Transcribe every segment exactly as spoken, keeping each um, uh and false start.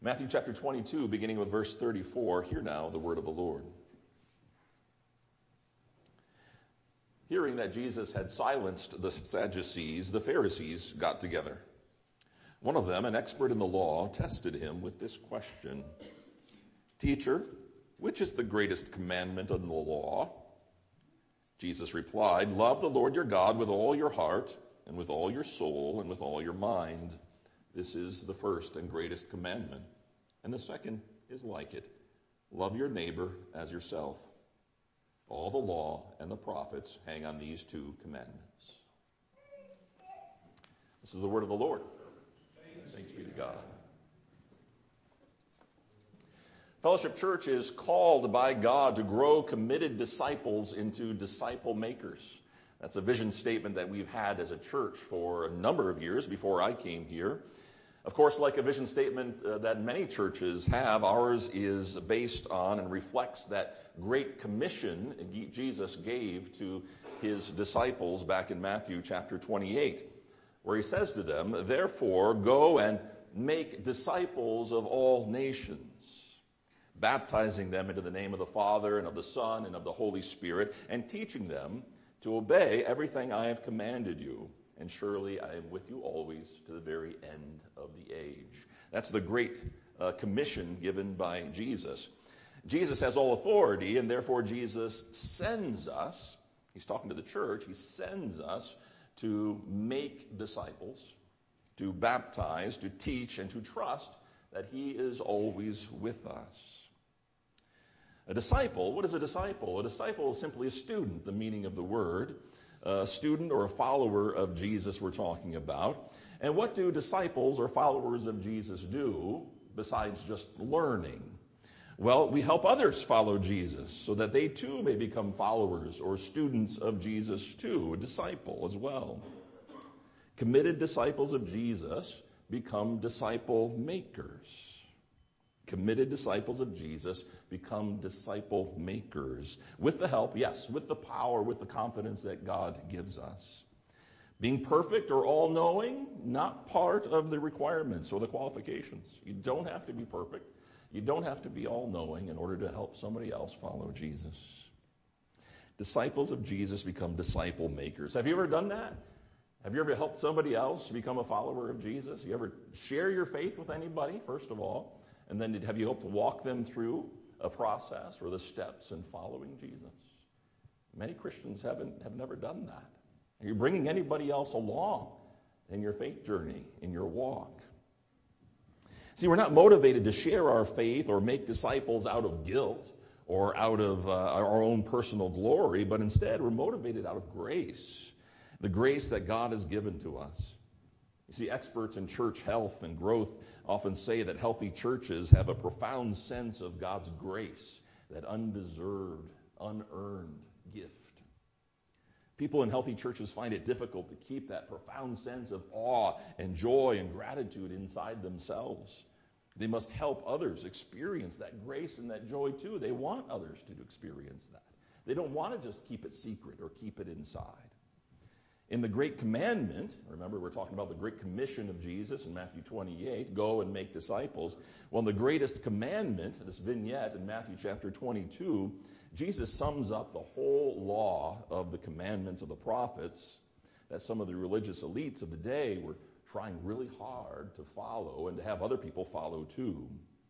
Matthew chapter twenty-two, beginning with verse thirty-four, hear now the word of the Lord. Hearing that Jesus had silenced the Sadducees, the Pharisees got together. One of them, an expert in the law, tested him with this question. Teacher, which is the greatest commandment in the law? Jesus replied, love the Lord your God with all your heart and with all your soul and with all your mind. This is the first and greatest commandment. And the second is like it. Love your neighbor as yourself. All the law and the prophets hang on these two commandments. This is the word of the Lord. Thanks, Thanks be to God. Fellowship Church is called by God to grow committed disciples into disciple makers. That's a vision statement that we've had as a church for a number of years before I came here. Of course, like a vision statement uh, that many churches have, ours is based on and reflects that great commission Jesus gave to his disciples back in Matthew chapter twenty-eight, where he says to them, therefore, go and make disciples of all nations, baptizing them into the name of the Father and of the Son and of the Holy Spirit, and teaching them to obey everything I have commanded you. And surely I am with you always to the very end of the age. That's the great uh, commission given by Jesus. Jesus has all authority, and therefore Jesus sends us, he's talking to the church, he sends us to make disciples, to baptize, to teach, and to trust that he is always with us. A disciple, what is a disciple? A disciple is simply a student, the meaning of the word. A student or a follower of Jesus we're talking about. And what do disciples or followers of Jesus do besides just learning? Well, we help others follow Jesus so that they too may become followers or students of Jesus too, a disciple as well. Committed disciples of Jesus become disciple makers. Committed disciples of Jesus become disciple makers. With the help, yes, with the power, with the confidence that God gives us. Being perfect or all-knowing, not part of the requirements or the qualifications. You don't have to be perfect. You don't have to be all-knowing in order to help somebody else follow Jesus. Disciples of Jesus become disciple makers. Have you ever done that? Have you ever helped somebody else become a follower of Jesus? You ever share your faith with anybody, first of all? And then have you helped walk them through a process or the steps in following Jesus? Many Christians haven't have never done that. Are you bringing anybody else along in your faith journey, in your walk? See, we're not motivated to share our faith or make disciples out of guilt or out of uh, our own personal glory, but instead we're motivated out of grace, the grace that God has given to us. You see, experts in church health and growth often say that healthy churches have a profound sense of God's grace, that undeserved, unearned gift. People in healthy churches find it difficult to keep that profound sense of awe and joy and gratitude inside themselves. They must help others experience that grace and that joy too. They want others to experience that. They don't want to just keep it secret or keep it inside. In the Great Commandment, remember we're talking about the Great Commission of Jesus in Matthew twenty-eight, go and make disciples. Well, in the greatest commandment, this vignette in Matthew chapter twenty-two, Jesus sums up the whole law of the commandments of the prophets that some of the religious elites of the day were trying really hard to follow and to have other people follow too.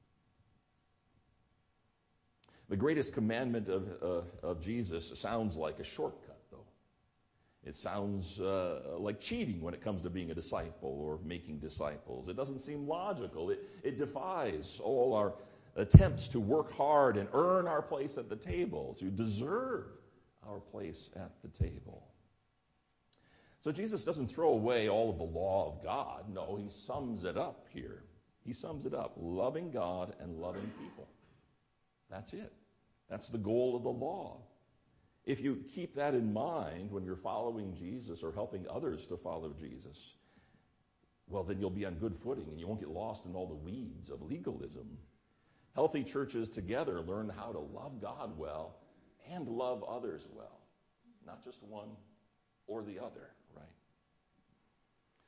The greatest commandment of, uh, of Jesus sounds like a shortcut. It sounds uh, like cheating when it comes to being a disciple or making disciples. It doesn't seem logical. It, it defies all our attempts to work hard and earn our place at the table, to deserve our place at the table. So Jesus doesn't throw away all of the law of God. No, he sums it up here. He sums it up. Loving God and loving people. That's it. That's the goal of the law. If you keep that in mind when you're following Jesus or helping others to follow Jesus, well, then you'll be on good footing and you won't get lost in all the weeds of legalism. Healthy churches together learn how to love God well and love others well, not just one or the other, right?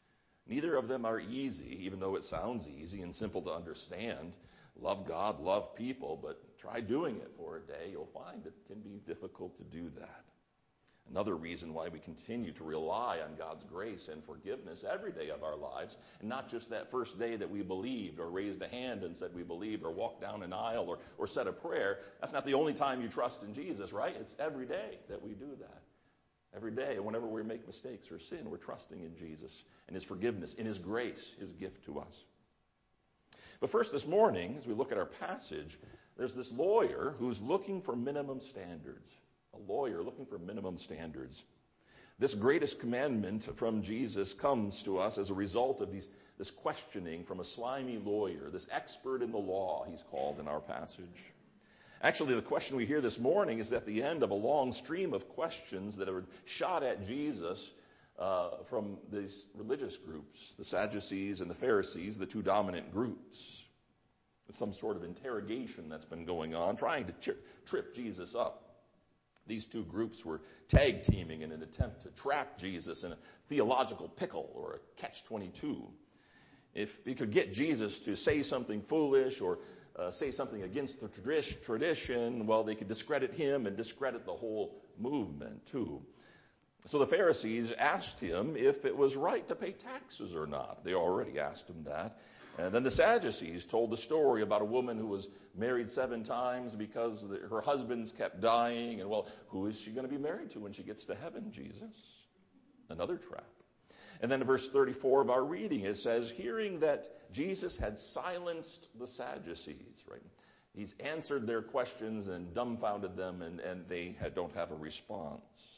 Neither of them are easy, even though it sounds easy and simple to understand. Love God, love people, but try doing it for a day. You'll find it can be difficult to do that. Another reason why we continue to rely on God's grace and forgiveness every day of our lives, and not just that first day that we believed or raised a hand and said we believed or walked down an aisle or, or said a prayer. That's not the only time you trust in Jesus, right? It's every day that we do that. Every day, whenever we make mistakes or sin, we're trusting in Jesus and his forgiveness, in his grace, his gift to us. But first this morning, as we look at our passage, there's this lawyer who's looking for minimum standards. A lawyer looking for minimum standards. This greatest commandment from Jesus comes to us as a result of these, this questioning from a slimy lawyer, this expert in the law, he's called in our passage. Actually, the question we hear this morning is at the end of a long stream of questions that are shot at Jesus uh, from these religious groups, the Sadducees and the Pharisees, the two dominant groups. It's some sort of interrogation that's been going on, trying to tri- trip Jesus up. These two groups were tag teaming in an attempt to trap Jesus in a theological pickle or a catch twenty-two. If he could get Jesus to say something foolish or uh, say something against the tradi- tradition, well, they could discredit him and discredit the whole movement too. So the Pharisees asked him if it was right to pay taxes or not. They already asked him that. And then the Sadducees told the story about a woman who was married seven times because the, her husbands kept dying. And, well, who is she going to be married to when she gets to heaven? Jesus. Another trap. And then in verse thirty-four of our reading, it says, hearing that Jesus had silenced the Sadducees, right? He's answered their questions and dumbfounded them, and, and they had, don't have a response.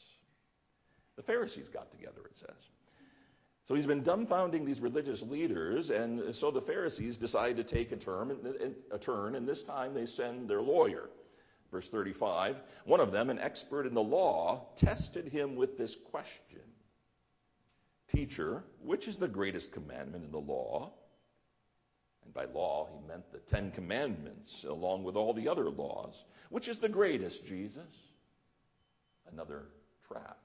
The Pharisees got together, it says. So he's been dumbfounding these religious leaders, and so the Pharisees decide to take a turn, a turn, and this time they send their lawyer. Verse thirty-five, one of them, an expert in the law, tested him with this question. Teacher, which is the greatest commandment in the law? And by law, he meant the Ten Commandments, along with all the other laws. Which is the greatest, Jesus? Another trap.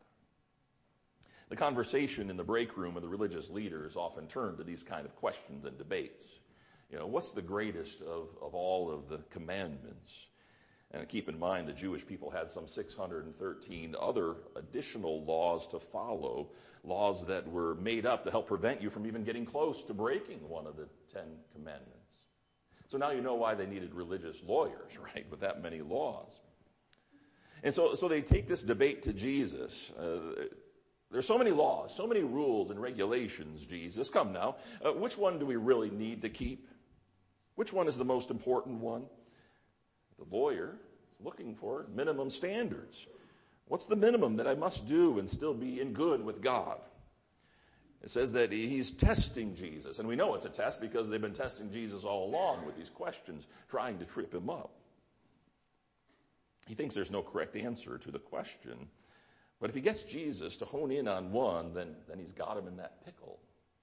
The conversation in the break room of the religious leaders often turned to these kind of questions and debates. You know, what's the greatest of, of all of the commandments? And keep in mind, the Jewish people had some six hundred thirteen other additional laws to follow, laws that were made up to help prevent you from even getting close to breaking one of the Ten Commandments. So now you know why they needed religious lawyers, right, with that many laws. And so, so they take this debate to Jesus. Uh, There's so many laws, so many rules and regulations, Jesus. Come now, uh, which one do we really need to keep? Which one is the most important one? The lawyer is looking for minimum standards. What's the minimum that I must do and still be in good with God? It says that he's testing Jesus. And we know it's a test because they've been testing Jesus all along with these questions, trying to trip him up. He thinks there's no correct answer to the question. But if he gets Jesus to hone in on one, then, then he's got him in that pickle.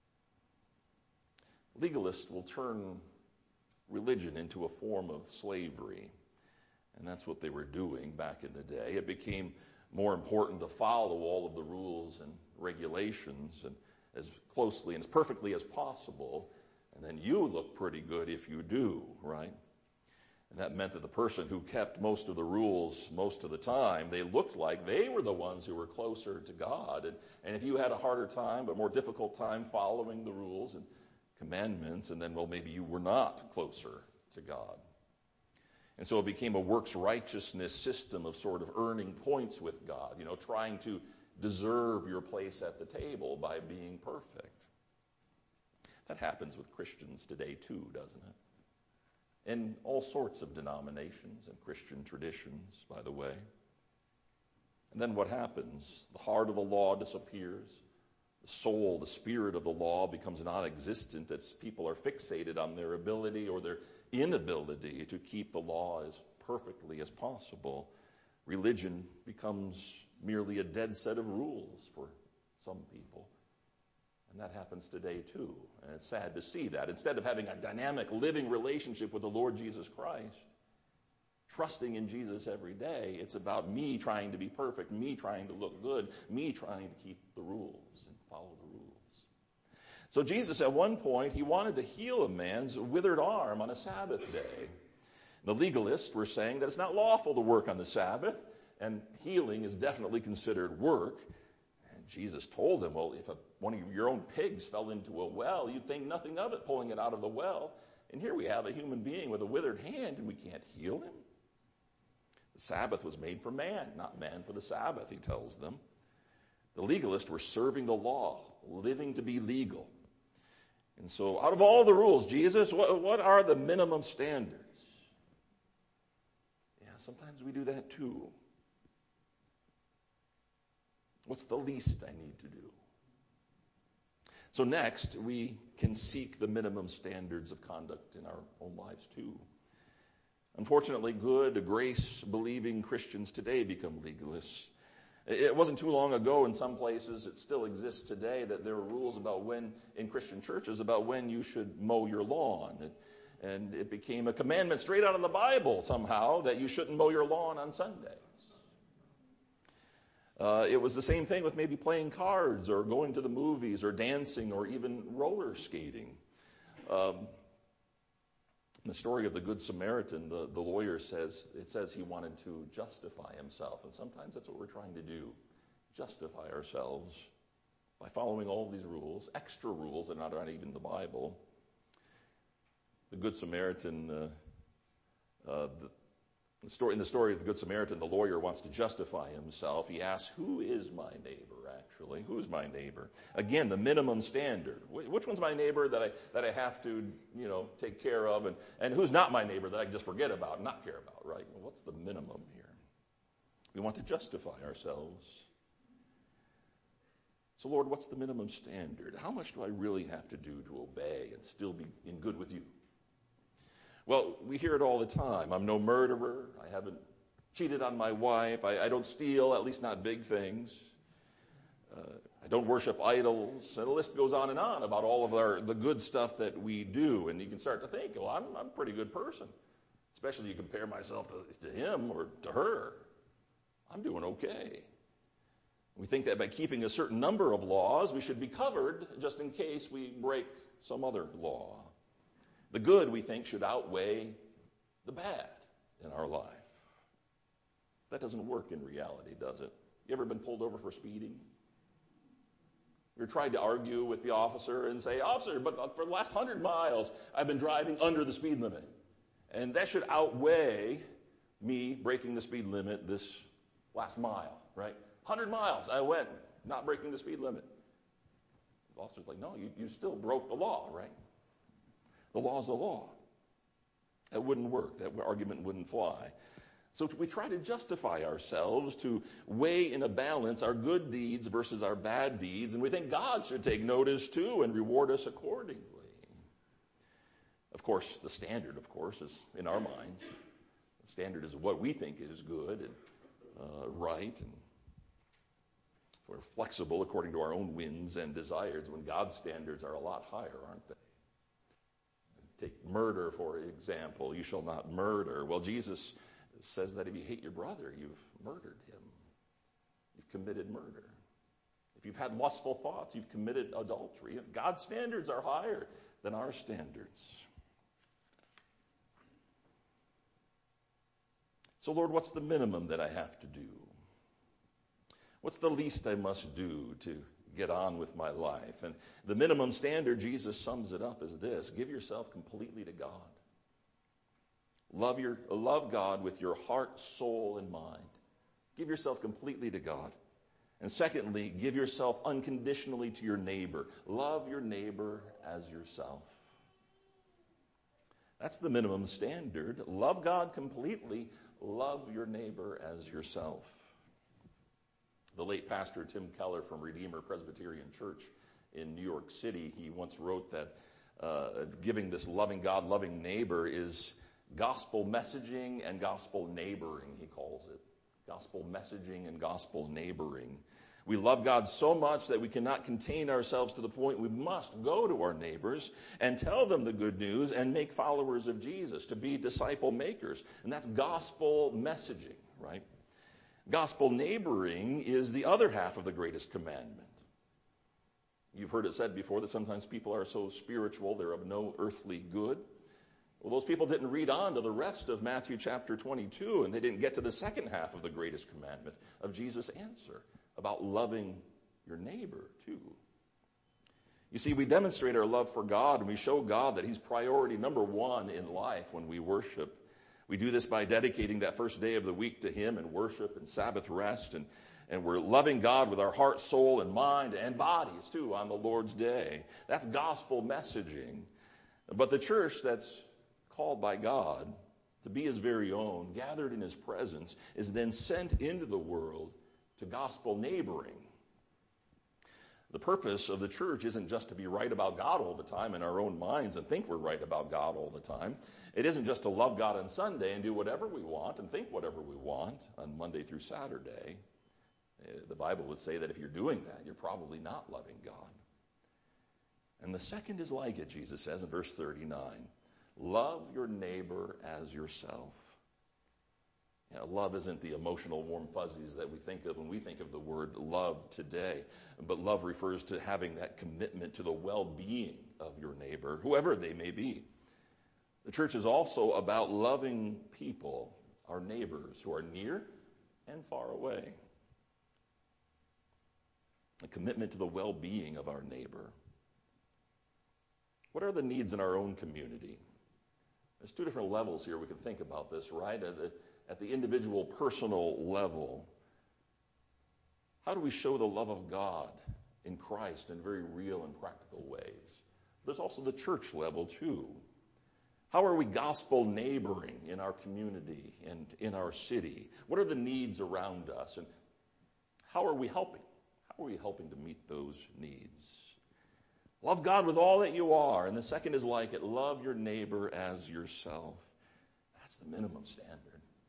Legalists will turn religion into a form of slavery. And that's what they were doing back in the day. It became more important to follow all of the rules and regulations and as closely and as perfectly as possible. And then you look pretty good if you do, right? And that meant that the person who kept most of the rules most of the time, they looked like they were the ones who were closer to God. And, and if you had a harder time, but more difficult time following the rules and commandments, and then, well, maybe you were not closer to God. And so it became a works righteousness system of sort of earning points with God, you know, trying to deserve your place at the table by being perfect. That happens with Christians today too, doesn't it? In all sorts of denominations and Christian traditions, by the way. And then what happens? The heart of the law disappears. The soul, the spirit of the law becomes non-existent as people are fixated on their ability or their inability to keep the law as perfectly as possible. Religion becomes merely a dead set of rules for some people. And that happens today too. And it's sad to see that. Instead of having a dynamic, living relationship with the Lord Jesus Christ, trusting in Jesus every day, it's about me trying to be perfect, me trying to look good, me trying to keep the rules and follow the rules. So Jesus, at one point, he wanted to heal a man's withered arm on a Sabbath day. The legalists were saying that it's not lawful to work on the Sabbath, and healing is definitely considered work. And Jesus told them, well, if a, one of your own pigs fell into a well, you'd think nothing of it, pulling it out of the well. And here we have a human being with a withered hand, and we can't heal him. The Sabbath was made for man, not man for the Sabbath, he tells them. The legalists were serving the law, living to be legal. And so out of all the rules, Jesus, what, what are the minimum standards? Yeah, sometimes we do that too. What's the least I need to do? So next, we can seek the minimum standards of conduct in our own lives too. Unfortunately, good, grace-believing Christians today become legalists. It wasn't too long ago in some places, it still exists today, that there are rules about when, in Christian churches, about when you should mow your lawn. And it became a commandment straight out of the Bible somehow that you shouldn't mow your lawn on Sundays. Uh, it was the same thing with maybe playing cards or going to the movies or dancing or even roller skating. Um, in the story of the Good Samaritan, the, the lawyer says, it says he wanted to justify himself. And sometimes that's what we're trying to do, justify ourselves by following all these rules, extra rules that are not even in the Bible. The Good Samaritan, uh, uh, the, The story, in the story of the Good Samaritan, the lawyer wants to justify himself. He asks, who is my neighbor, actually? Who's my neighbor? Again, the minimum standard. Which one's my neighbor that I that I have to, you know, take care of? And, and who's not my neighbor that I can just forget about and not care about, right? Well, what's the minimum here? We want to justify ourselves. So, Lord, what's the minimum standard? How much do I really have to do to obey and still be in good with you? Well, we hear it all the time. I'm no murderer. I haven't cheated on my wife. I, I don't steal, at least not big things. Uh, I don't worship idols. And the list goes on and on about all of our the good stuff that we do. And you can start to think, well, I'm, I'm a pretty good person. Especially if you compare myself to, to him or to her. I'm doing okay. We think that by keeping a certain number of laws, we should be covered just in case we break some other law. The good, we think, should outweigh the bad in our life. That doesn't work in reality, does it? You ever been pulled over for speeding? You ever tried to argue with the officer and say, officer, but for the last hundred miles, I've been driving under the speed limit. And that should outweigh me breaking the speed limit this last mile, right? Hundred miles I went not breaking the speed limit. The officer's like, no, you, you still broke the law, right? The law is the law. That wouldn't work. That argument wouldn't fly. So we try to justify ourselves to weigh in a balance our good deeds versus our bad deeds, and we think God should take notice too and reward us accordingly. Of course, the standard, of course, is in our minds. The standard is what we think is good and uh, right, and we're flexible according to our own whims and desires, when God's standards are a lot higher, aren't they? Take murder, for example. You shall not murder. Well, Jesus says that if you hate your brother, you've murdered him. You've committed murder. If you've had lustful thoughts, you've committed adultery. God's standards are higher than our standards. So, Lord, what's the minimum that I have to do? What's the least I must do to get on with my life? And the minimum standard, Jesus sums it up as this: give yourself completely to God. Love your love God with your heart, soul, and mind. Give yourself completely to God. And secondly, give yourself unconditionally to your neighbor. Love your neighbor as yourself. That's the minimum standard. Love God completely. Love your neighbor as yourself. The late pastor Tim Keller from Redeemer Presbyterian Church in New York City, he once wrote that uh, giving this loving God, loving neighbor is gospel messaging and gospel neighboring, he calls it. Gospel messaging and gospel neighboring. We love God so much that we cannot contain ourselves to the point we must go to our neighbors and tell them the good news and make followers of Jesus, to be disciple makers. And that's gospel messaging, right? Gospel neighboring is the other half of the greatest commandment. You've heard it said before that sometimes people are so spiritual they're of no earthly good. Well, those people didn't read on to the rest of Matthew chapter twenty-two, and they didn't get to the second half of the greatest commandment of Jesus' answer about loving your neighbor too. You see, we demonstrate our love for God, and we show God that he's priority number one in life when we worship. We do this by dedicating that first day of the week to him in worship and Sabbath rest, and, and we're loving God with our heart, soul, and mind, and bodies too on the Lord's day. That's gospel messaging. But the church that's called by God to be his very own, gathered in his presence, is then sent into the world to gospel neighboring. The purpose of the church isn't just to be right about God all the time in our own minds and think we're right about God all the time. It isn't just to love God on Sunday and do whatever we want and think whatever we want on Monday through Saturday. The Bible would say that if you're doing that, you're probably not loving God. And the second is like it, Jesus says in verse thirty-nine. Love your neighbor as yourself. You know, love isn't the emotional warm fuzzies that we think of when we think of the word love today. But love refers to having that commitment to the well-being of your neighbor, whoever they may be. The church is also about loving people, our neighbors, who are near and far away. A commitment to the well-being of our neighbor. What are the needs in our own community? There's two different levels here we can think about this, right? At the, at the individual, personal level, how do we show the love of God in Christ in very real and practical ways? There's also the church level, too. How are we gospel neighboring in our community and in our city? What are the needs around us? And how are we helping? How are we helping to meet those needs? Love God with all that you are. And the second is like it. Love your neighbor as yourself. That's the minimum standard.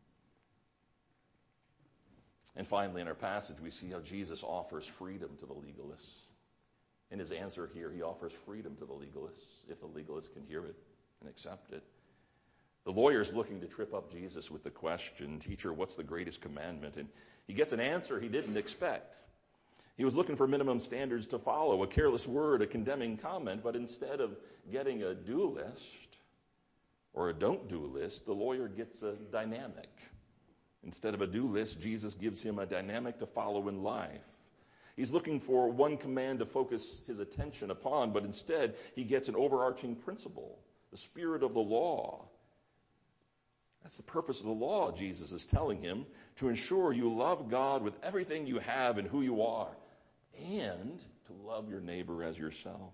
And finally, in our passage, we see how Jesus offers freedom to the legalists. In his answer here, he offers freedom to the legalists, if the legalists can hear it and accept it. The lawyer's looking to trip up Jesus with the question, Teacher, what's the greatest commandment? And he gets an answer he didn't expect. He was looking for minimum standards to follow, a careless word, a condemning comment, but instead of getting a do list or a don't do list, the lawyer gets a dynamic. Instead of a do list, Jesus gives him a dynamic to follow in life. He's looking for one command to focus his attention upon, but instead he gets an overarching principle, the spirit of the law. That's the purpose of the law, Jesus is telling him, to ensure you love God with everything you have and who you are, and to love your neighbor as yourself.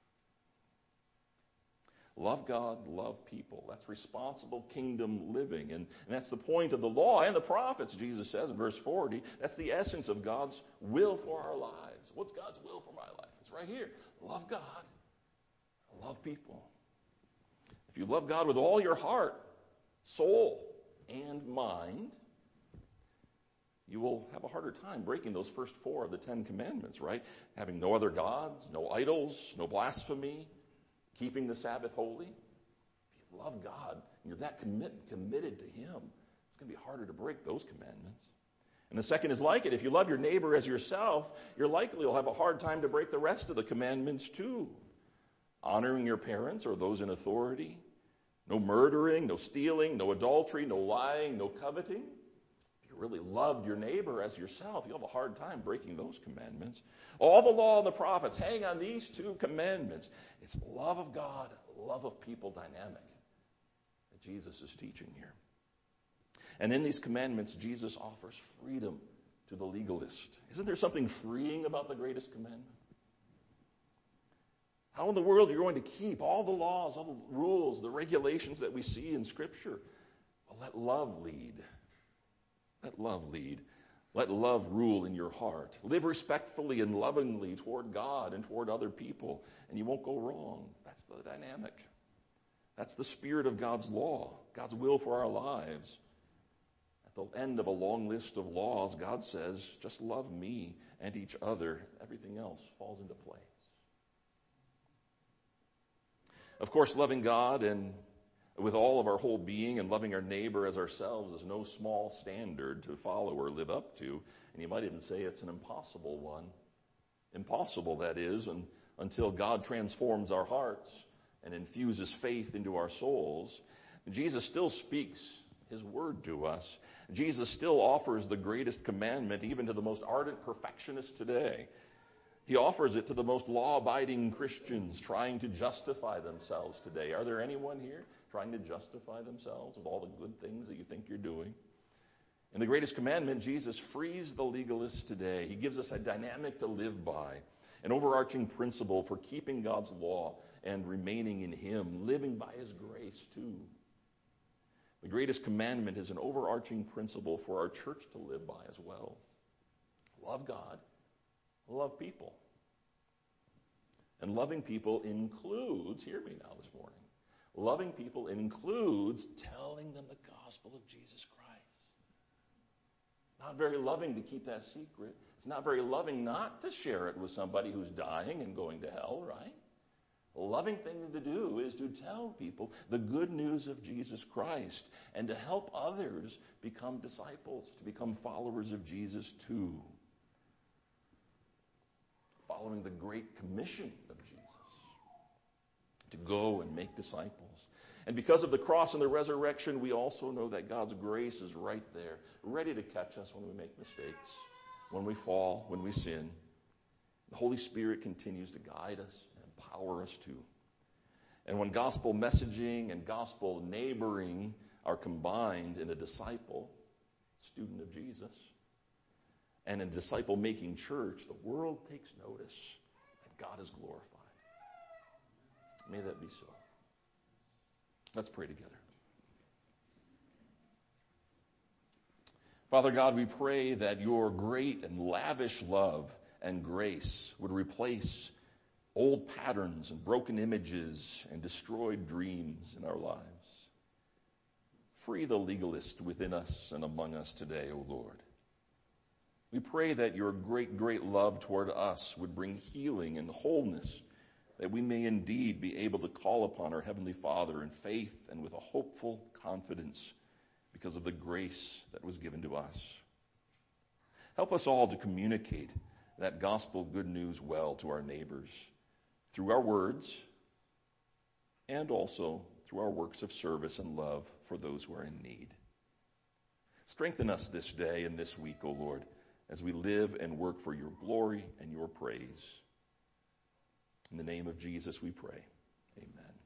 Love God, love people. That's responsible kingdom living. And, and that's the point of the law and the prophets, Jesus says in verse forty. That's the essence of God's will for our lives. What's God's will for my life? It's right here. Love God, love people. If you love God with all your heart, soul, and mind, you will have a harder time breaking those first four of the Ten Commandments, right? Having no other gods, no idols, no blasphemy, keeping the Sabbath holy. If you love God and you're that commit, committed to him, it's going to be harder to break those commandments. And the second is like it. If you love your neighbor as yourself, you're likely you'll have a hard time to break the rest of the commandments too. Honoring your parents or those in authority. No murdering, no stealing, no adultery, no lying, no coveting. If you really loved your neighbor as yourself, you'll have a hard time breaking those commandments. All the law and the prophets hang on these two commandments. It's love of God, love of people dynamic that Jesus is teaching here. And in these commandments, Jesus offers freedom to the legalist. Isn't there something freeing about the greatest commandment? How in the world are you going to keep all the laws, all the rules, the regulations that we see in Scripture? Well, let love lead. Let love lead. Let love rule in your heart. Live respectfully and lovingly toward God and toward other people, and you won't go wrong. That's the dynamic. That's the spirit of God's law, God's will for our lives. At the end of a long list of laws, God says, just love me and each other. Everything else falls into place. Of course, loving God and with all of our whole being and loving our neighbor as ourselves is no small standard to follow or live up to. And you might even say it's an impossible one. Impossible, that is. And until God transforms our hearts and infuses faith into our souls, Jesus still speaks his word to us. Jesus still offers the greatest commandment even to the most ardent perfectionists today. He offers it to the most law-abiding Christians trying to justify themselves today. Are there anyone here trying to justify themselves with all the good things that you think you're doing? In the greatest commandment, Jesus frees the legalists today. He gives us a dynamic to live by, an overarching principle for keeping God's law and remaining in him, living by his grace too. The greatest commandment is an overarching principle for our church to live by as well. Love God, love people. And loving people includes, hear me now this morning, loving people includes telling them the gospel of Jesus Christ. It's not very loving to keep that secret. It's not very loving not to share it with somebody who's dying and going to hell, right? A loving thing to do is to tell people the good news of Jesus Christ and to help others become disciples, to become followers of Jesus too. Following the great commission of Jesus to go and make disciples. And because of the cross and the resurrection, we also know that God's grace is right there, ready to catch us when we make mistakes, when we fall, when we sin. The Holy Spirit continues to guide us and empower us too. And when gospel messaging and gospel neighboring are combined in a disciple, student of Jesus, and in a disciple-making church, the world takes notice that God is glorified. May that be so. Let's pray together. Father God, we pray that your great and lavish love and grace would replace old patterns and broken images and destroyed dreams in our lives. Free the legalist within us and among us today, O Lord. We pray that your great, great love toward us would bring healing and wholeness, that we may indeed be able to call upon our Heavenly Father in faith and with a hopeful confidence because of the grace that was given to us. Help us all to communicate that gospel good news well to our neighbors through our words and also through our works of service and love for those who are in need. Strengthen us this day and this week, O Lord, as we live and work for your glory and your praise. In the name of Jesus we pray. Amen.